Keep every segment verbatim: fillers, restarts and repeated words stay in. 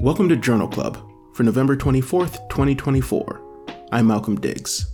Welcome to Journal Club for November twenty-fourth, twenty twenty-four. I'm Malcolm Diggs.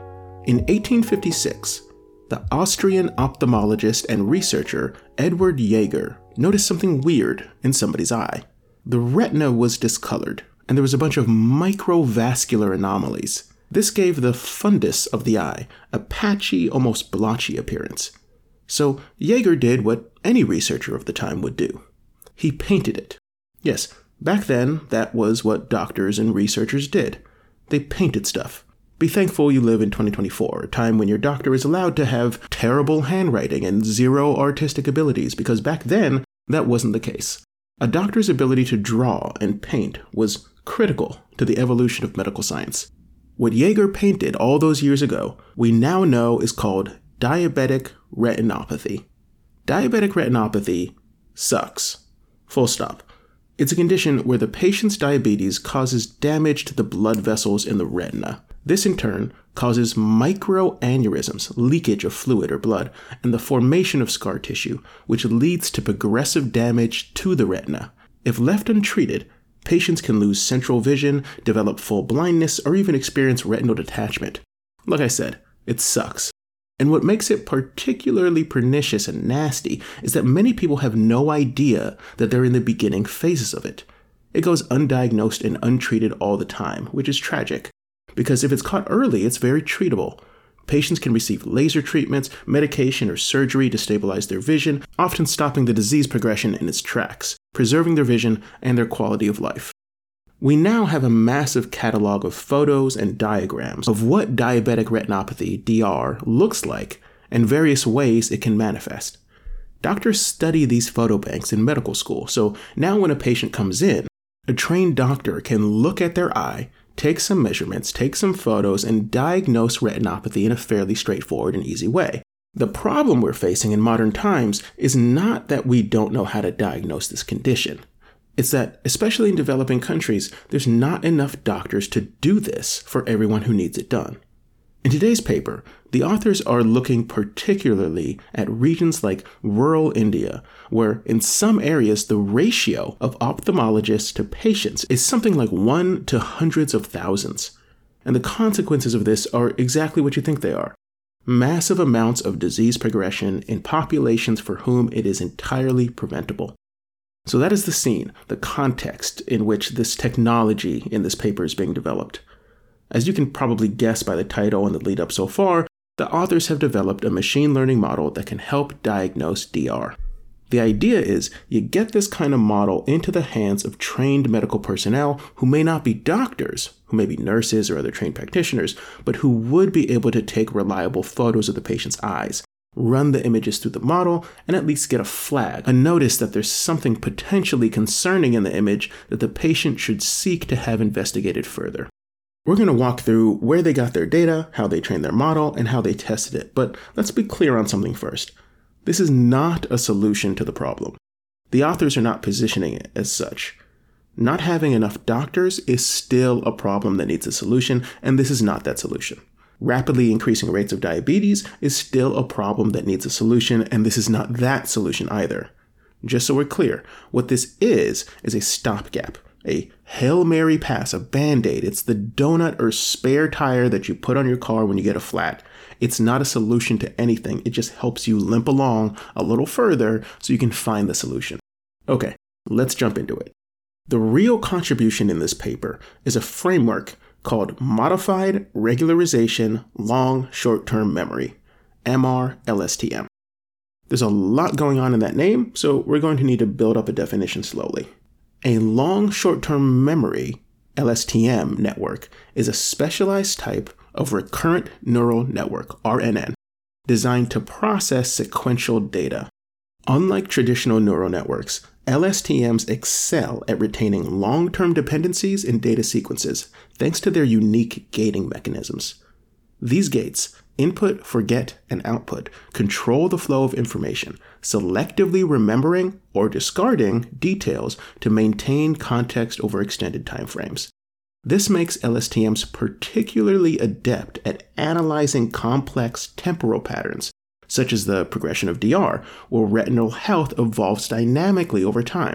In eighteen fifty-six, the Austrian ophthalmologist and researcher Edward Jaeger noticed something weird in somebody's eye. The retina was discolored, and there was a bunch of microvascular anomalies. This gave the fundus of the eye a patchy, almost blotchy appearance. So Jaeger did what any researcher of the time would do. He painted it. Yes, back then, that was what doctors and researchers did. They painted stuff. Be thankful you live in twenty twenty-four, a time when your doctor is allowed to have terrible handwriting and zero artistic abilities, because back then, that wasn't the case. A doctor's ability to draw and paint was critical to the evolution of medical science. What Jaeger painted all those years ago, we now know is called diabetic retinopathy. Diabetic retinopathy sucks. Full stop. It's a condition where the patient's diabetes causes damage to the blood vessels in the retina. This in turn causes microaneurysms, leakage of fluid or blood, and the formation of scar tissue, which leads to progressive damage to the retina. If left untreated, patients can lose central vision, develop full blindness, or even experience retinal detachment. Like I said, it sucks. And what makes it particularly pernicious and nasty is that many people have no idea that they're in the beginning phases of it. It goes undiagnosed and untreated all the time, which is tragic. Because if it's caught early, it's very treatable. Patients can receive laser treatments, medication, or surgery to stabilize their vision, often stopping the disease progression in its tracks, preserving their vision and their quality of life. We now have a massive catalog of photos and diagrams of what diabetic retinopathy, D R, looks like and various ways it can manifest. Doctors study these photo banks in medical school, so now when a patient comes in, a trained doctor can look at their eye, take some measurements, take some photos, and diagnose retinopathy in a fairly straightforward and easy way. The problem we're facing in modern times is not that we don't know how to diagnose this condition. It's that, especially in developing countries, there's not enough doctors to do this for everyone who needs it done. In today's paper, the authors are looking particularly at regions like rural India, where in some areas the ratio of ophthalmologists to patients is something like one to hundreds of thousands. And the consequences of this are exactly what you think they are. Massive amounts of disease progression in populations for whom it is entirely preventable. So that is the scene, the context in which this technology in this paper is being developed. As you can probably guess by the title and the lead up so far, the authors have developed a machine learning model that can help diagnose D R. The idea is you get this kind of model into the hands of trained medical personnel who may not be doctors, who may be nurses or other trained practitioners, but who would be able to take reliable photos of the patient's eyes, run the images through the model, and at least get a flag, a notice that there's something potentially concerning in the image that the patient should seek to have investigated further. We're going to walk through where they got their data, how they trained their model, and how they tested it. But let's be clear on something first. This is not a solution to the problem. The authors are not positioning it as such. Not having enough doctors is still a problem that needs a solution, and this is not that solution. Rapidly increasing rates of diabetes is still a problem that needs a solution, and this is not that solution either. Just so we're clear, what this is, is a stopgap, a Hail Mary pass, a Band-Aid. It's the donut or spare tire that you put on your car when you get a flat. It's not a solution to anything. It just helps you limp along a little further so you can find the solution. Okay, let's jump into it. The real contribution in this paper is a framework called Modified Regularization Long Short-Term Memory, M R L S T M. There's a lot going on in that name, so we're going to need to build up a definition slowly. A long short-term memory, L S T M, network is a specialized type of recurrent neural network, R N N, designed to process sequential data. Unlike traditional neural networks, L S T Ms excel at retaining long-term dependencies in data sequences thanks to their unique gating mechanisms. These gates, input, forget, and output, control the flow of information, selectively remembering or discarding details to maintain context over extended time frames. This makes L S T Ms particularly adept at analyzing complex temporal patterns, such as the progression of D R, where retinal health evolves dynamically over time.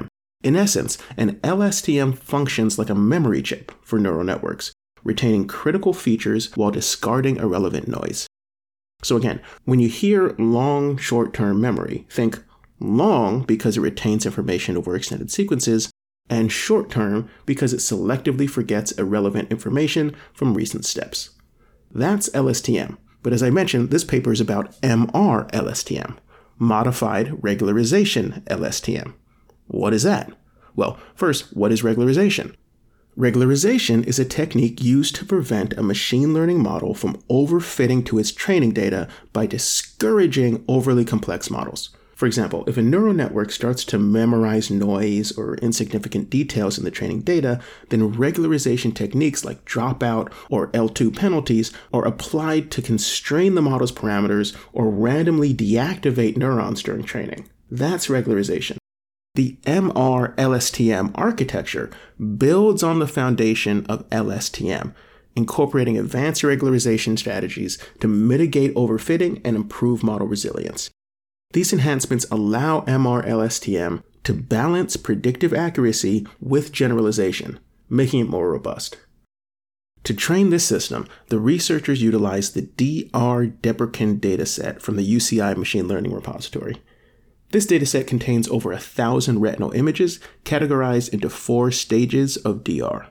In essence, an L S T M functions like a memory chip for neural networks, retaining critical features while discarding irrelevant noise. So again, when you hear long short-term memory, think long because it retains information over extended sequences, and short-term because it selectively forgets irrelevant information from recent steps. That's L S T M, but as I mentioned, this paper is about M R L S T M, Modified Regularization L S T M. What is that? Well, first, what is regularization? Regularization is a technique used to prevent a machine learning model from overfitting to its training data by discouraging overly complex models. For example, if a neural network starts to memorize noise or insignificant details in the training data, then regularization techniques like dropout or L two penalties are applied to constrain the model's parameters or randomly deactivate neurons during training. That's regularization. The M R L S T M architecture builds on the foundation of L S T M, incorporating advanced regularization strategies to mitigate overfitting and improve model resilience. These enhancements allow M R L S T M to balance predictive accuracy with generalization, making it more robust. To train this system, the researchers utilized the D R Debrecen dataset from the U C I Machine Learning Repository. This dataset contains over a thousand retinal images categorized into four stages of D R.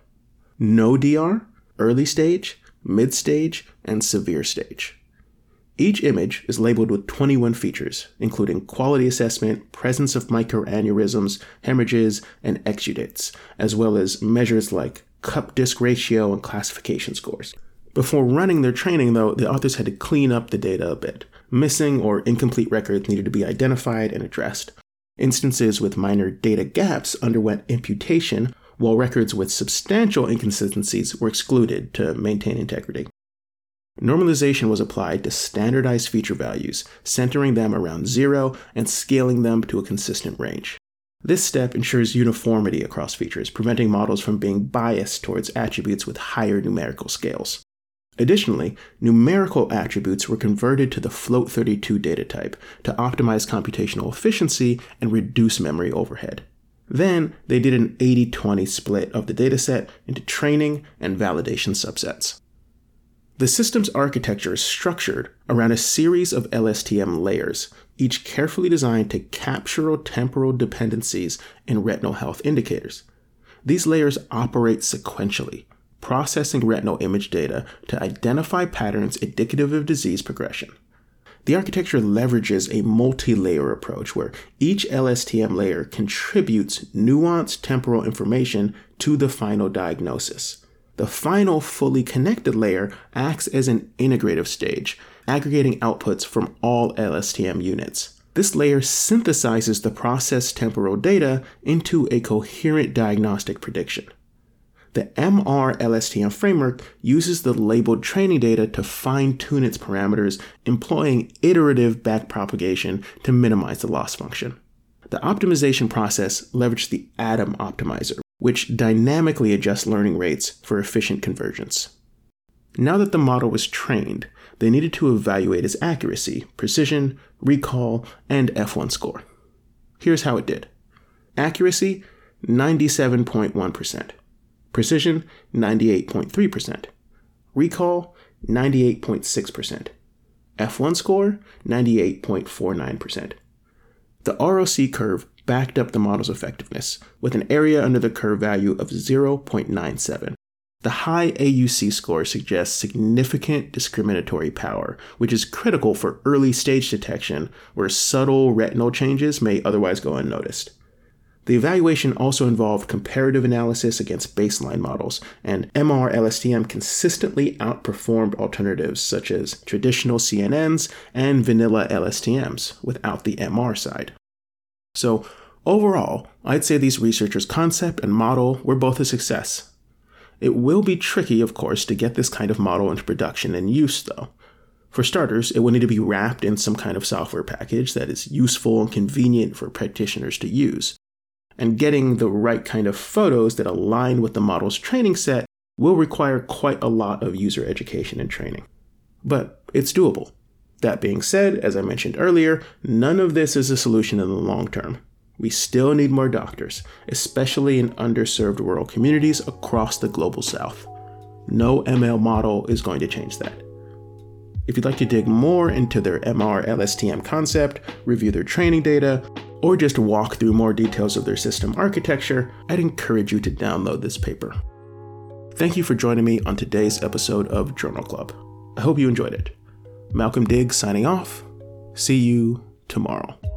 No D R, early stage, mid stage, and severe stage. Each image is labeled with twenty-one features, including quality assessment, presence of microaneurysms, hemorrhages, and exudates, as well as measures like cup disc ratio and classification scores. Before running their training, though, the authors had to clean up the data a bit. Missing or incomplete records needed to be identified and addressed. Instances with minor data gaps underwent imputation, while records with substantial inconsistencies were excluded to maintain integrity. Normalization was applied to standardized feature values, centering them around zero and scaling them to a consistent range. This step ensures uniformity across features, preventing models from being biased towards attributes with higher numerical scales. Additionally, numerical attributes were converted to the float thirty-two data type to optimize computational efficiency and reduce memory overhead. Then, they did an eighty twenty split of the dataset into training and validation subsets. The system's architecture is structured around a series of L S T M layers, each carefully designed to capture temporal dependencies in retinal health indicators. These layers operate sequentially, processing retinal image data to identify patterns indicative of disease progression. The architecture leverages a multi-layer approach where each L S T M layer contributes nuanced temporal information to the final diagnosis. The final fully connected layer acts as an integrative stage, aggregating outputs from all L S T M units. This layer synthesizes the processed temporal data into a coherent diagnostic prediction. The M R L S T M framework uses the labeled training data to fine-tune its parameters, employing iterative backpropagation to minimize the loss function. The optimization process leveraged the ADAM optimizer, which dynamically adjusts learning rates for efficient convergence. Now that the model was trained, they needed to evaluate its accuracy, precision, recall, and F one score. Here's how it did. Accuracy, ninety-seven point one percent. Precision, ninety-eight point three percent. Recall, ninety-eight point six percent. F one score, ninety-eight point four nine percent. The R O C curve backed up the model's effectiveness, with an area under the curve value of zero point nine seven. The high A U C score suggests significant discriminatory power, which is critical for early stage detection where subtle retinal changes may otherwise go unnoticed. The evaluation also involved comparative analysis against baseline models, and M R L S T M consistently outperformed alternatives such as traditional C N Ns and vanilla L S T Ms without the M R side. So, overall, I'd say these researchers' concept and model were both a success. It will be tricky, of course, to get this kind of model into production and use, though. For starters, it will need to be wrapped in some kind of software package that is useful and convenient for practitioners to use. And getting the right kind of photos that align with the model's training set will require quite a lot of user education and training. But it's doable. That being said, as I mentioned earlier, none of this is a solution in the long term. We still need more doctors, especially in underserved rural communities across the global south. No M L model is going to change that. If you'd like to dig more into their M R L S T M concept, review their training data, or just walk through more details of their system architecture, I'd encourage you to download this paper. Thank you for joining me on today's episode of Journal Club. I hope you enjoyed it. Malcolm Diggs signing off. See you tomorrow.